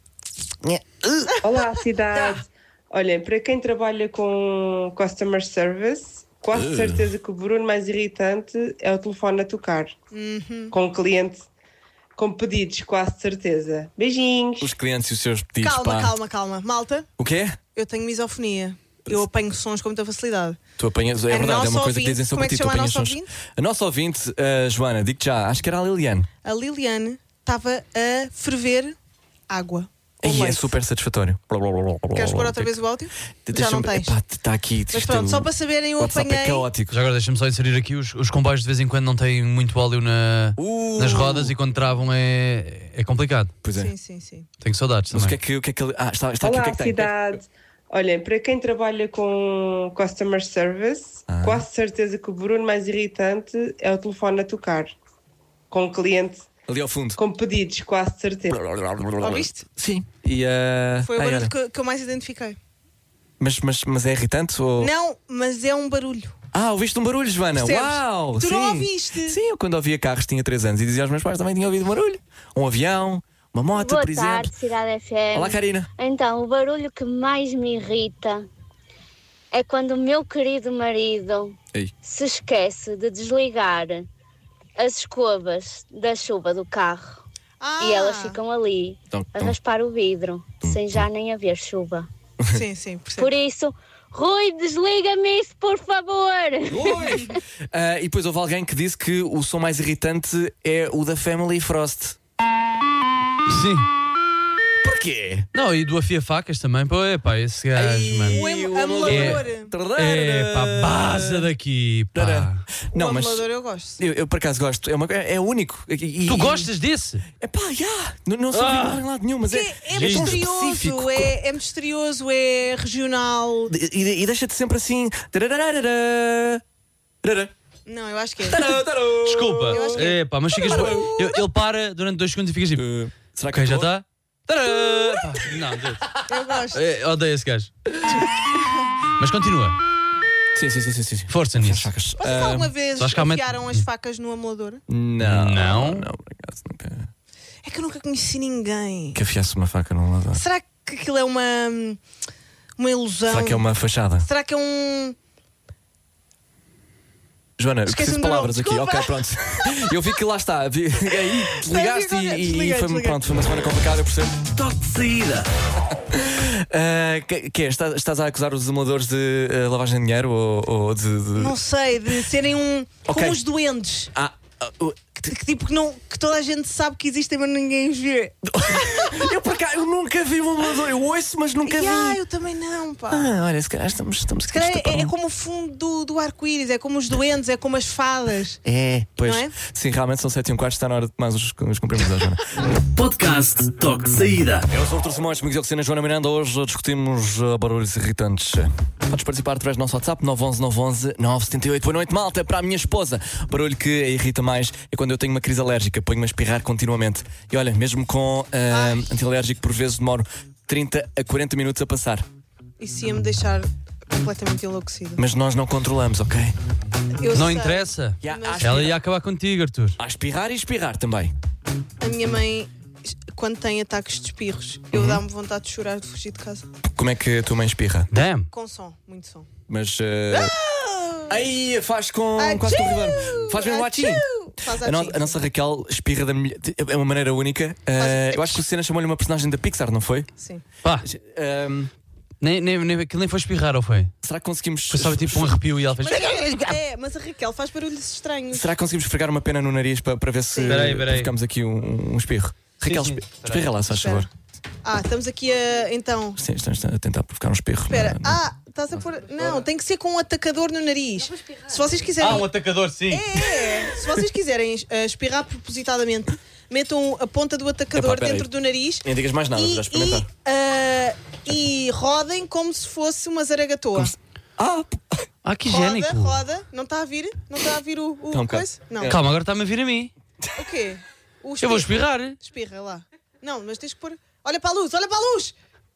Olá, cidade. Olhem, para quem trabalha com customer service, quase certeza que o barulho mais irritante é o telefone a tocar. Com o cliente com pedidos, quase certeza. Beijinhos. Os clientes e os seus pedidos. Calma. Malta, O quê? eu tenho misofonia. Eu apanho sons com muita facilidade. Tu apanhas, é verdade, é uma coisa que dizem sobre ti. Tu apanhas sons. A nossa ouvinte, Joana, digo-te já, acho que era a Liliane. A Liliane estava a ferver água. E é super satisfatório. Queres pôr outra vez o áudio? Já não tens. Está aqui. Mas pronto, só para saberem, eu apanhei. É caótico. Já agora deixa-me só inserir aqui: os comboios de vez em quando não têm muito óleo nas rodas e quando travam é complicado. Pois é. Sim. Tenho saudades também. Mas o que é que ele. Está aqui, Olá, o que é que tem? cidade. Olhem, para quem trabalha com customer service, quase certeza que o barulho mais irritante é o telefone a tocar. Com o cliente. Ali ao fundo. Com pedidos, quase certeza. Ouviste? Sim. E, foi o barulho que eu mais identifiquei. Mas é irritante? Ou... Não, mas é um barulho. Ouviste um barulho, Joana? Percebes? Uau! Tu sim. não ouviste? Sim, eu quando ouvia carros tinha 3 anos e dizia aos meus pais também tinha ouvido um barulho. Um avião, uma moto, por exemplo. Boa tarde, Cidade FM. Olá, Karina. Então, o barulho que mais me irrita é quando o meu querido marido se esquece de desligar as escovas da chuva do carro e elas ficam ali a raspar o vidro sem já nem haver chuva. Sim, percebo. Por isso, Rui, desliga-me isso, por favor. E depois houve alguém que disse que o som mais irritante é o da Family Frost. Sim. Porquê? Não, e do Afia Facas também. Pô, esse gajo, mano. O emulador. Pá, baza daqui, pá. Não, o mas emulador eu gosto. Eu por acaso gosto. É único. Tu gostas desse? Não sou em lado nenhum, mas é misterioso, é misterioso, é regional. E deixa-te sempre assim. Não, eu acho que é. Desculpa. Pá, mas ficas. Ele para durante 2 segundos e ficas tipo. Será que já está? Não, Deus. Eu gosto. Odeio esse gajo. Mas continua. Sim. Força nisso. Vocês alguma vez afiaram as facas no amolador? Não, por acaso nunca. É que eu nunca conheci ninguém que afiasse uma faca no amolador. Será que aquilo é uma ilusão? Será que é uma fachada? Será que é um... Joana, preciso de palavras aqui. Ok, pronto. Eu vi que lá está. Aí desligaste e foi uma semana complicada, eu percebo. Toque de saída. Estás a acusar os emuladores de lavagem de dinheiro ou de... Não sei, de serem como os duendes. Que toda a gente sabe que existem, mas ninguém os vê. Eu nunca vi um emulador. Eu ouço, mas nunca vi. Eu também não, pá. Olha, se calhar estamos é como o fundo do arco-íris, é como os duendes, é como as fadas. Pois. Não é? Sim, realmente são 7h15, está na hora de mais os cumprimentos da Joana. Podcast Toque de Saída. Eu sou o Artur Simões, comigo e a Joana Miranda. Hoje discutimos barulhos irritantes. Podes participar através do nosso WhatsApp 911-911-978. Boa noite, malta, para a minha esposa. O barulho que a irrita mais é quando eu tenho uma crise alérgica, ponho-me a espirrar continuamente. E olha, mesmo com antialérgico, por vezes demoro 30 a 40 minutos a passar. Isso ia-me deixar completamente enlouquecida. Mas nós não controlamos, ok? Não interessa. Ela ia acabar contigo, Arthur. A espirrar e espirrar também. A minha mãe, quando tem ataques de espirros, eu dá-me vontade de chorar, de fugir de casa. Como é que a tua mãe espirra? Damn. Com som, muito som. Mas Aí faz com quase com o reverb. Faz mesmo achim. A nossa Raquel espirra da mulher. É uma maneira única. Eu acho que o Senna chamou-lhe uma personagem da Pixar, não foi? Sim. Pá. Aquilo nem foi espirrar, ou foi? Será que conseguimos. Foi só tipo um arrepio e ela fez. Mas a Raquel faz barulhos estranhos. Será que conseguimos fregar uma pena no nariz para ver se ficamos aqui um espirro? Raquel, espirra lá, se faz favor. Estamos aqui a. Então. Sim, estamos a tentar provocar um espirro. Espera, estás a pôr. Não, tem que ser com um atacador no nariz. Se vocês quiserem. Um atacador, sim. Se vocês quiserem espirrar propositadamente, metam a ponta do atacador dentro do nariz. Nem digas mais nada, já experimentar. E rodem como se fosse uma zaragatoa. Que higiênico. Roda. Não está a vir? Não está a vir o coisa? Não. Calma, agora está-me a vir a mim. O quê? Eu vou espirrar. Espirra lá. Não, mas tens que pôr. Olha para a luz, olha para a luz!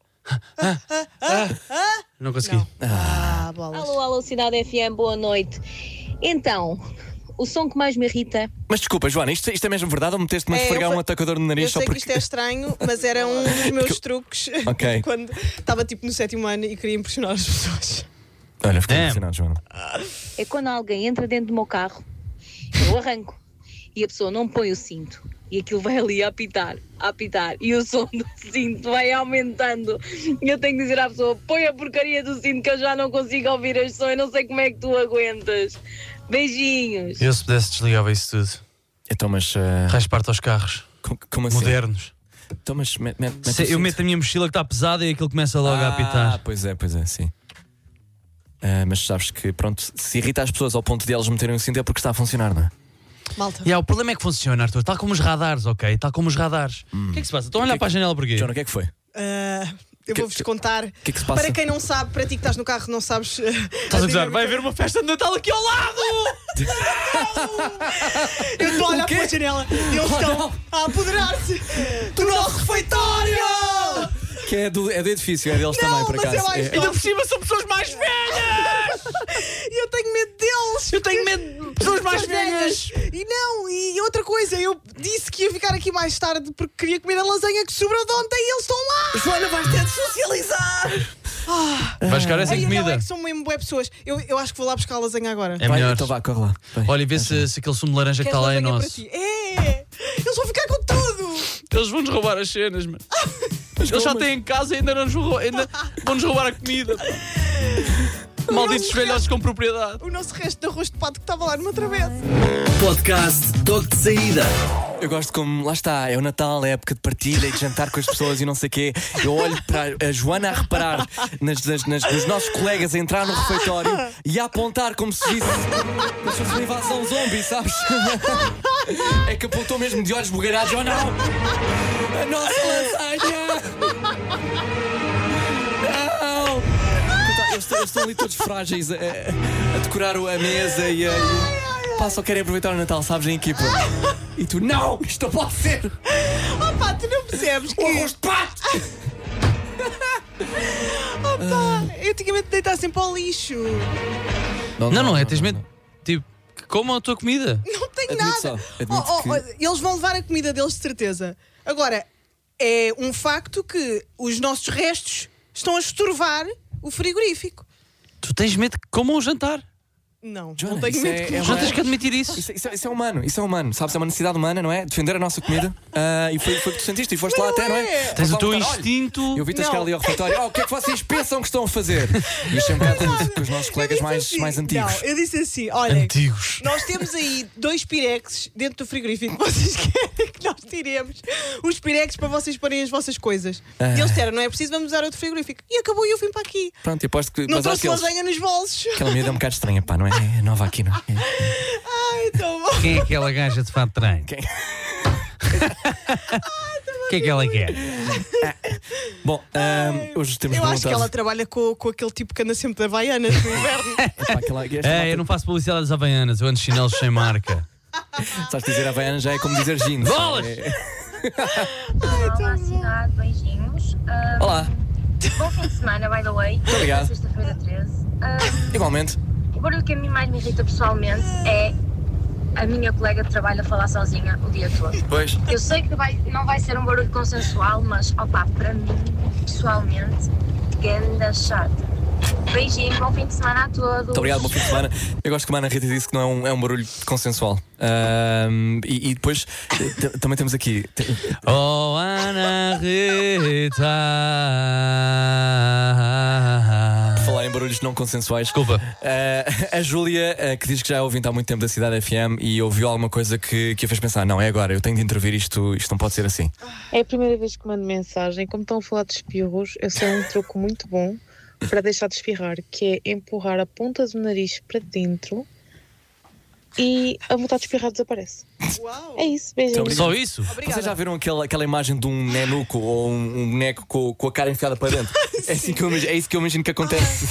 Não consegui. Bolas. Alô, Cidade FM, boa noite. Então, o som que mais me irrita. Mas desculpa, Joana, isto é mesmo verdade ou meteste-me a esfregar um atacador no nariz eu sei que isto é estranho, mas era um dos meus truques quando estava tipo no 7º ano e queria impressionar as pessoas. Olha, fiquei impressionado, Joana. É quando alguém entra dentro do meu carro, eu arranco e a pessoa não põe o cinto. E aquilo vai ali a apitar, e o som do cinto vai aumentando. E eu tenho que dizer à pessoa: põe a porcaria do cinto que eu já não consigo ouvir as som, eu não sei como é que tu aguentas. Beijinhos. Eu, se pudesse, desligava isso tudo. Então, mas. Resparto aos carros. Como assim? Modernos. Então, mas. Eu meto a minha mochila que está pesada e aquilo começa logo a apitar. Pois é, sim. Mas sabes que, pronto, se irrita as pessoas ao ponto de elas meterem o cinto é porque está a funcionar, não é? Malta. O problema é que funciona, Arthur, tal como os radares, ok? Tal como os radares. O que é que se passa? Estão a olhar para a janela porquê? Joana, o que é que foi? Eu vou-vos contar. Que é que se passa? Para quem não sabe, para ti que estás no carro, não sabes. Estás a gozar? Vai haver uma festa de Natal aqui ao lado! Eu estou a olhar para a janela e eles estão a apoderar-se do nosso refeitório! Que é do edifício, é deles também, por acaso. Ainda por cima são pessoas mais velhas! E eu tenho medo deles! Eu tenho medo de pessoas mais velhas! E outra coisa, eu disse que ia ficar aqui mais tarde porque queria comer a lasanha que sobrou de ontem e eles estão lá! Joana, vais ter de socializar! Vais ficar essa comida. Não, é que são mesmo boas pessoas. Eu acho que vou lá buscar a lasanha agora. É melhor. Então vá, corre lá. Olha, e vê se aquele sumo de laranja que está lá é nosso. Eles vão ficar com tudo! Eles vão-nos roubar as cenas, mano. Eles já têm em casa e ainda não nos vão-nos roubar a comida. Malditos velhotes com propriedade. O nosso resto de arroz de pato que estava lá numa travessa. Podcast Toque de Saída. Eu gosto como, lá está, é o Natal, é a época de partilha e de jantar com as pessoas e não sei o quê. Eu olho para a Joana a reparar nos nossos colegas a entrar no refeitório e a apontar como se fosse uma invasão zombie, sabes? É que apontou mesmo de olhos bugalhados. Oh não! A nossa lasanha! Não! Eles estão ali todos frágeis a decorar a mesa e só querem aproveitar o Natal, sabes, em equipa. E tu, não! Isto não pode ser! Opa, tu não percebes que... O arroz de pato! Opa, eu tinha medo de deitar sempre ao lixo. Não é, tens medo, tipo, que comam a tua comida. Não tenho nada. Eles vão levar a comida deles de certeza. Agora, é um facto que os nossos restos estão a estorvar o frigorífico. Tu tens medo que comam o jantar? Não, Joana, não tenho medo que já tens que admitir isso. Isso é humano, sabes? É uma necessidade humana, não é? Defender a nossa comida. E foi o que tu sentiste e foste lá até, não é? Tens o teu instinto. Eu vi-te a chegar ali ao refeitório. O que é que vocês pensam que estão a fazer? E isto é um bocado com os nossos colegas mais antigos. Não, eu disse assim: olha, antigos. Nós temos aí 2 pirexes dentro do frigorífico. Vocês querem que nós tiremos os pirexes para vocês porem as vossas coisas? E eles disseram: não é preciso, vamos usar outro frigorífico. E acabou e eu vim para aqui. Pronto, eu aposto que. Não trouxe lasanha nos bolsos. Aquela miúda é um bocado estranha, pá, não é? É nova aqui, não é? Ai, tão bom. Quem é aquela gaja de fato de treino? Quem? O que é que ela quer? Bom, hoje temos eu acho que ela trabalha com aquele tipo que anda sempre de Havaianas no inverno. Eu não faço publicidade das Havaianas, eu ando de chinelos sem marca. Sabes dizer Havaianas já é como dizer jeans. Bolas! Olá, cidade, beijinhos. Olá. Bom fim de semana, by the way. Muito obrigado. Sexta-feira 13. Igualmente. O barulho que a mim mais me irrita pessoalmente é a minha colega de trabalho a falar sozinha o dia todo. Pois. Eu sei que não vai ser um barulho consensual, mas, para mim, pessoalmente, ganda chata. Beijinho, bom fim de semana a todos. Muito obrigado, bom fim de semana. Eu gosto que a Ana Rita disse que não é um barulho consensual. E depois também temos aqui. Oh, Ana Rita. Falar em barulhos não consensuais. Desculpa. A Júlia, que diz que já é ouvinte há muito tempo da Cidade FM e ouviu alguma coisa que a fez pensar: não, é agora, eu tenho de intervir, isto não pode ser assim. É a primeira vez que mando mensagem. Como estão a falar de espirros, eu sei um truque muito bom para deixar de espirrar, que é empurrar a ponta do nariz para dentro e a vontade de espirrar desaparece. Uau. É isso, beijinhos. Só isso? Vocês já viram aquela imagem de um nenuco ou um boneco com a cara enfiada para dentro? É isso que eu imagino que acontece.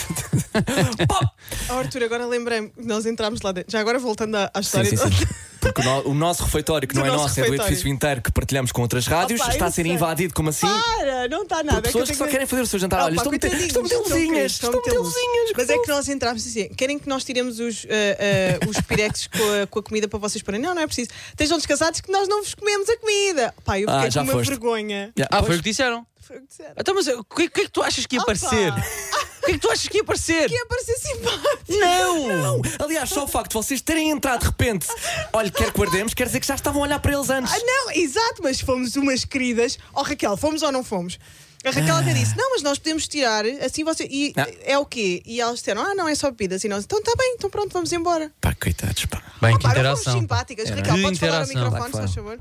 Oh, Arthur, agora lembrei-me, nós entramos lá dentro. Já agora voltando à história. Sim. Porque o nosso refeitório, que não é nosso, é do edifício inteiro, que partilhamos com outras rádios, está a ser invadido, como assim? Para, não está nada. Por pessoas que só querem fazer o seu jantar. Olha, estão muito luzinhas. Mas é que nós entramos assim: querem que nós tiremos os pirex com a comida para vocês porem? Não é preciso. Estejam descansados que nós não vos comemos a comida. Pá, eu fiquei com uma vergonha. Foi o que disseram. Então, mas o que é que tu achas que ia aparecer? O que é que tu achas que ia aparecer? Que ia aparecer simpático. Não! Aliás, só o facto de vocês terem entrado de repente, olha, quer que guardemos, quer dizer que já estavam a olhar para eles antes. Não, exato, mas fomos umas queridas. Oh, Raquel, fomos ou não fomos? A Raquel até disse: não, mas nós podemos tirar, assim você. E é o quê? E elas disseram: não, é só bebidas. E nós, então está bem, então pronto, vamos embora. Pá, coitados, pá. Bem, que Não interação. fomos simpáticas. Raquel, podes falar ao microfone, se faz favor?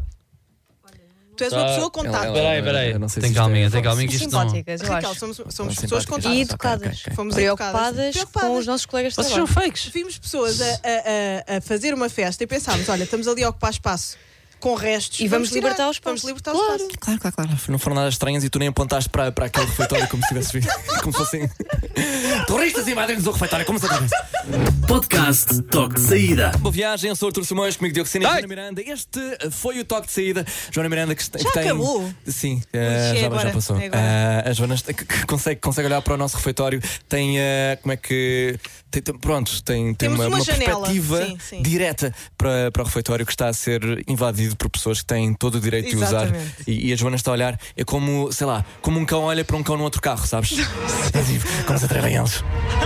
Tu és uma pessoa com tato. Peraí. Tem calminha que isto não... Simpáticas, eu Raquel, acho. somos pessoas com tato. E educadas. Fomos Preocupadas com os nossos colegas de Vocês trabalho. são fakes. Vimos pessoas a fazer uma festa e pensámos: olha, estamos ali a ocupar espaço com restos E vamos libertar o espaço. Vamos libertar o espaço. Claro. Não foram nada estranhas e tu nem apontaste para aquele refeitório como se tivesse visto. Como se fossem terroristas invadem-nos o refeitório, como se tivesse. Podcast Toque de Saída. Boa viagem, eu sou o Artur Simões, comigo Diogo Sena e Joana Miranda. Este foi o Toque de Saída. Joana Miranda que tem. Acabou? Sim, já passou. A Joana que consegue olhar para o nosso refeitório. Tem como é que. Tem uma perspectiva direta para o refeitório que está a ser invadido por pessoas que têm todo o direito de usar. E a Joana está a olhar, é como, sei lá, como um cão olha para um cão no outro carro, sabes? Como se atrevem eles.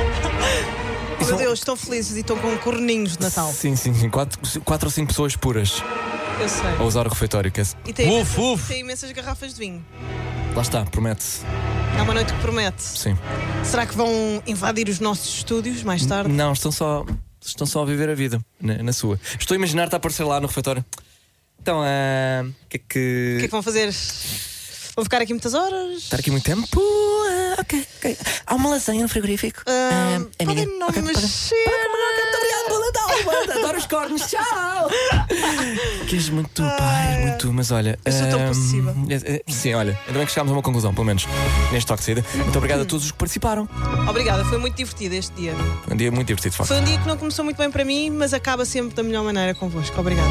Meu Deus, estão felizes e estão com corninhos de Natal. Sim. 4 ou 5 pessoas puras. Eu sei. A usar o refeitório. E tem imensas garrafas de vinho. Lá está, promete. É uma noite que promete. Sim. Será que vão invadir os nossos estúdios mais tarde? Não, estão só a viver a vida na sua. Estou a imaginar-te a aparecer lá no refeitório. Então, o que é que vão fazer? Vão ficar aqui muitas horas? Estar aqui muito tempo? Ok. Há uma lasanha no frigorífico. Podem não mexer. Muito obrigado pela Natal. Adoro os cornos. Tchau. Quis muito, pai, muito. Mas olha. Eu sou tão possível. Sim, olha. Ainda bem que chegámos a uma conclusão, pelo menos neste toque de saída. Muito obrigado a todos os que participaram. Obrigada, foi muito divertido este dia. Um dia muito divertido, de facto. Foi um dia que não começou muito bem para mim, mas acaba sempre da melhor maneira convosco. Obrigada.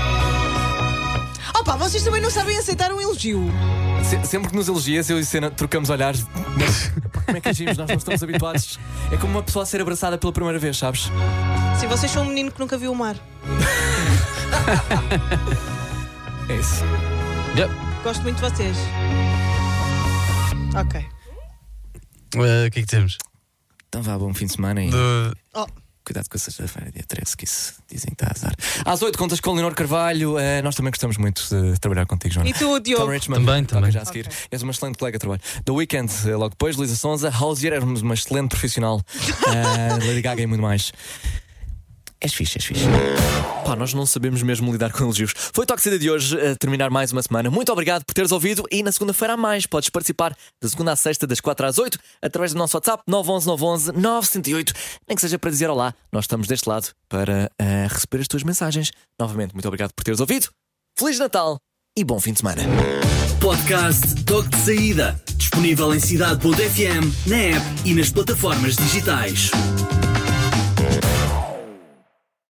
Opa, vocês também não sabem aceitar um elogio. Sempre que nos elogias, eu e Sena trocamos olhares. Mas como é que agimos? Nós não estamos habituados. É como uma pessoa a ser abraçada pela primeira vez, sabes? Sim, vocês são um menino que nunca viu o mar. É isso. Gosto muito de vocês. Ok. O que é que temos? Então vá, bom fim de semana e... Oh. Cuidado com a sexta-feira, dia 13, que isso dizem que está a azar. Às 8 contas com o Leonor Carvalho. Nós também gostamos muito de trabalhar contigo, Joana. E tu, Diogo? Tom Richmond, também. Já a seguir. És uma excelente colega de trabalho. The Weeknd, logo depois, Luísa Sonza, Hozier, éramos uma excelente profissional. Lady Gaga e muito mais. És fixe. Pá, nós não sabemos mesmo lidar com elogios. Foi o Toque de Saída de hoje, a terminar mais uma semana. Muito obrigado por teres ouvido e na segunda-feira há mais. Podes participar da segunda à sexta, das 4 às 8, através do nosso WhatsApp 911-911-908. Nem que seja para dizer olá, nós estamos deste lado para receber as tuas mensagens. Novamente, muito obrigado por teres ouvido. Feliz Natal e bom fim de semana. Podcast Toque de Saída. Disponível em cidade.fm, na app e nas plataformas digitais.